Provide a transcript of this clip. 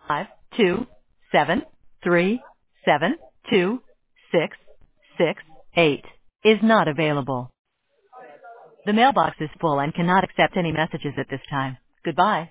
527372668 is not available. The mailbox is full and cannot accept any messages at this time. Goodbye.